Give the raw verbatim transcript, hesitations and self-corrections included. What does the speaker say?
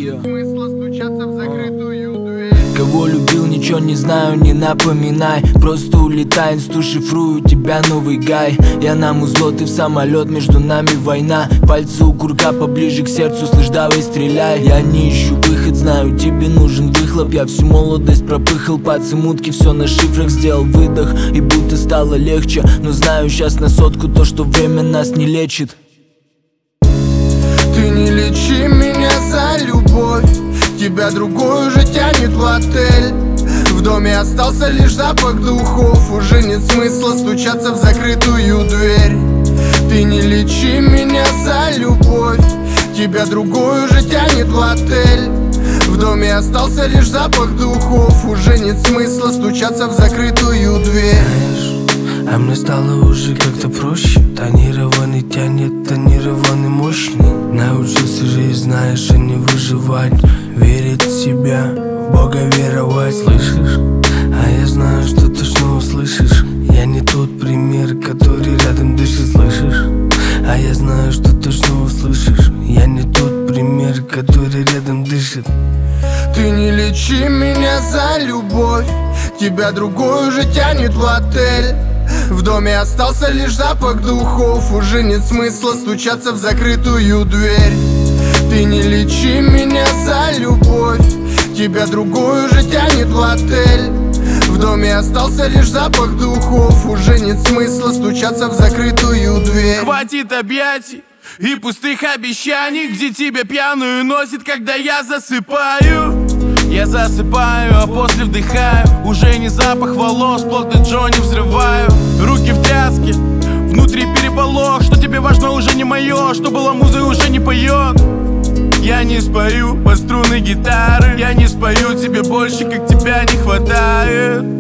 Yeah. Смысла стучаться в закрытую дверь. Кого любил, ничего не знаю, не напоминай. Просто улетай, инсту шифрую, у тебя новый гай. Я на музло, ты в самолет, между нами война. Пальцы у курка поближе к сердцу, слышь, давай стреляй. Я не ищу выход, знаю, тебе нужен выхлоп. Я всю молодость пропыхал, пацы мутки, все на шифрах. Сделал выдох, и будто стало легче. Но знаю сейчас на сотку то, что время нас не лечит. Ты не лечи меня за любовь, тебя другой уже тянет в отель. В доме остался лишь запах духов, уже нет смысла стучаться в закрытую дверь. Ты не лечи меня за любовь, тебя другой уже тянет в отель. В доме остался лишь запах духов, уже нет смысла стучаться в закрытую дверь. А мне стало уже как-то проще. Тонированный тянет, тонированный мощный. Научился жить, знаешь, а не выживать. Верить в себя, в Бога веровать. Слышишь? А я знаю, что ты снова услышишь. Я не тот пример, который рядом дышит, слышишь? А я знаю, что ты снова услышишь. Я не тот пример, который рядом дышит. Ты не лечи меня за любовь, тебя другой уже тянет в отель. В доме остался лишь запах духов, уже нет смысла стучаться в закрытую дверь. Ты не лечи меня за любовь, тебя другой уже тянет в отель. В доме остался лишь запах духов, уже нет смысла стучаться в закрытую дверь. Хватит объятий и пустых обещаний, где тебя пьяную носит, когда я засыпаю. Я засыпаю, а после вдыхаю. Уже не запах волос, плотно Джонни взрываю. Руки в тряске, внутри переполох. Что тебе важно, уже не мое, что было музой, уже не поет. Я не спою под струны гитары, я не спою тебе больше, как тебя не хватает.